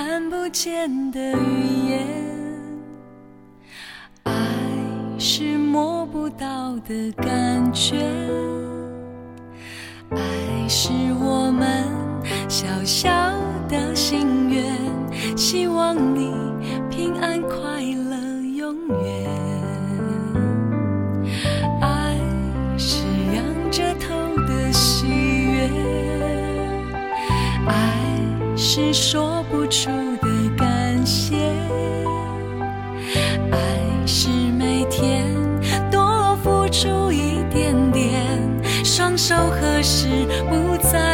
看不见的语言，爱是摸不到的感觉，爱是我们小小的心愿，希望你平安快乐永远。爱是仰着头的喜悦，爱是说不出的感谢，爱是每天多付出一点点，双手合十不再